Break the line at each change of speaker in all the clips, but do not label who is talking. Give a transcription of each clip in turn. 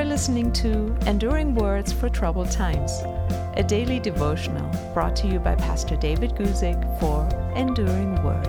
listening to Enduring Words for Troubled Times, a daily devotional brought to you by Pastor David Guzik for Enduring Word.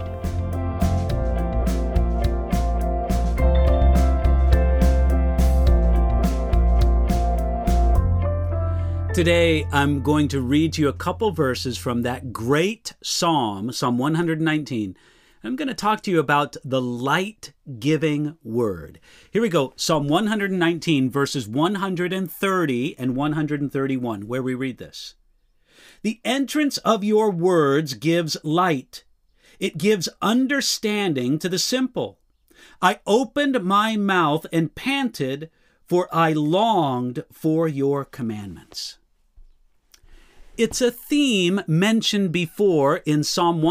Today, I'm going to read to you a couple verses from that great Psalm, Psalm 119. I'm going to talk to you about the light-giving word. Here we go, Psalm 119, verses 130 and 131, where we read this. The entrance of your words gives light. It gives understanding to the simple. I opened my mouth and panted, for I longed for your commandments. It's a theme mentioned before in Psalm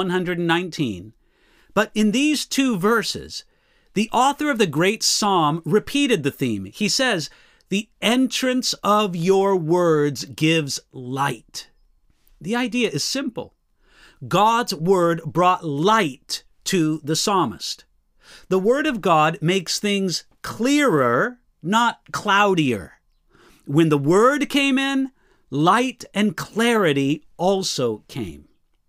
119. But in these two verses, the author of the great psalm repeated the theme. He says, the entrance of your words gives light. The idea is simple. God's word brought light to the psalmist. The word of God makes things clearer, not cloudier. When the word came in, light and clarity also came.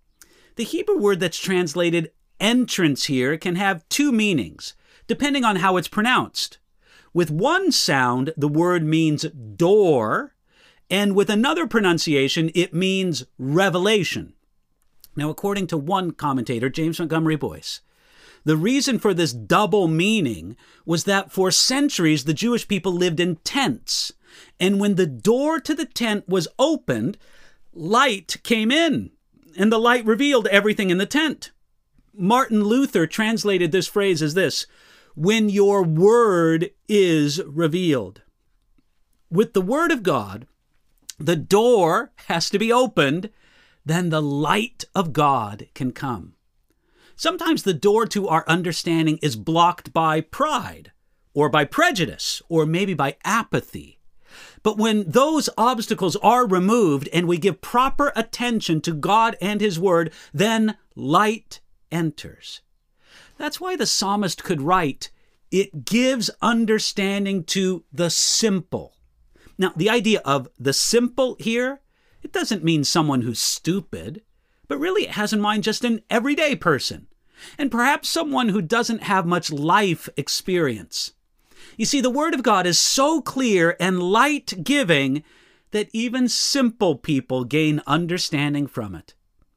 The Hebrew word that's translated entrance here can have two meanings, depending on how it's pronounced. With one sound, the word means door, and with another pronunciation, it means revelation. Now, according to one commentator, James Montgomery Boyce, the reason for this double meaning was that for centuries, the Jewish people lived in tents, and when the door to the tent was opened, light came in, and the light revealed everything in the tent. Martin Luther translated this phrase as this: when your word is revealed. With the word of God, the door has to be opened, then the light of God can come. Sometimes the door to our understanding is blocked by pride, or by prejudice, or maybe by apathy. But when those obstacles are removed and we give proper attention to God and His Word, then light enters. That's why the psalmist could write, it gives understanding to the simple. Now, the idea of the simple here, it doesn't mean someone who's stupid, but really it has in mind just an everyday person, and perhaps someone who doesn't have much life experience. You see, the Word of God is so clear and light-giving that even simple people gain understanding from it.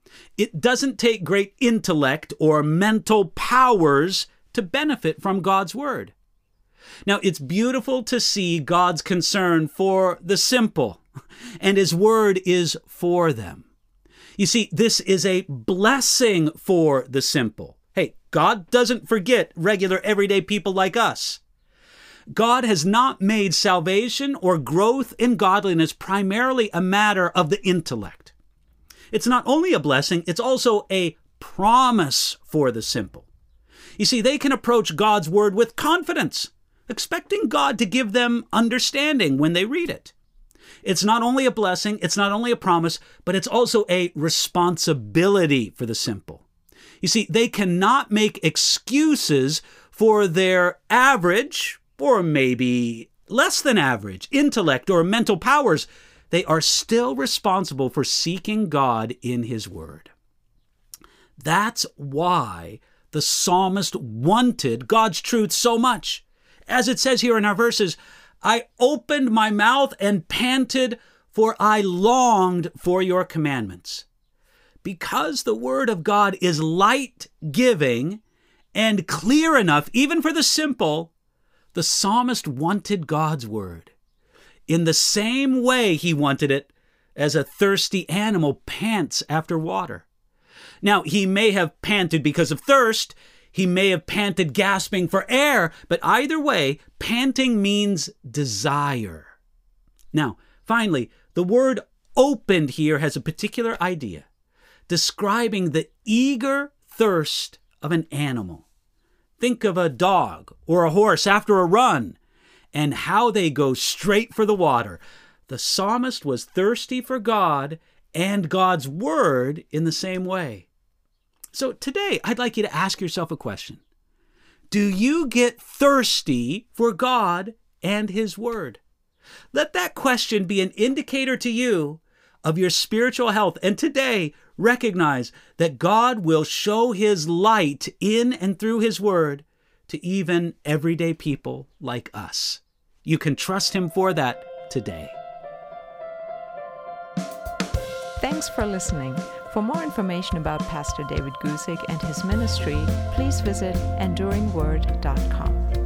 It doesn't take great intellect or mental powers to benefit from God's Word. Now, it's beautiful to see God's concern for the simple, and His Word is for them. You see, this is a blessing for the simple. Hey, God doesn't forget regular everyday people like us. God has not made salvation or growth in godliness primarily a matter of the intellect. It's not only a blessing, it's also a promise for the simple. You see, they can approach God's word with confidence, expecting God to give them understanding when they read it. It's not only a blessing, it's not only a promise, but it's also a responsibility for the simple. You see, they cannot make excuses for their average, or maybe less than average, intellect or mental powers. They are still responsible for seeking God in His Word. That's why the psalmist wanted God's truth so much. As it says here in our verses, I opened my mouth and panted, for I longed for your commandments. Because the Word of God is light-giving and clear enough, even for the simple, the psalmist wanted God's Word in the same way he wanted it as a thirsty animal pants after water. Now, he may have panted because of thirst. He may have panted gasping for air, but either way, panting means desire. Now, finally, the word opened here has a particular idea, describing the eager thirst of an animal. Think of a dog or a horse after a run and how they go straight for the water. The psalmist was thirsty for God and God's word in the same way. So today, I'd like you to ask yourself a question. Do you get thirsty for God and His Word? Let that question be an indicator to you of your spiritual health. And today, recognize that God will show His light in and through His Word to even everyday people like us. You can trust Him for that today.
Thanks for listening. For more information about Pastor David Guzik and his ministry, please visit enduringword.com.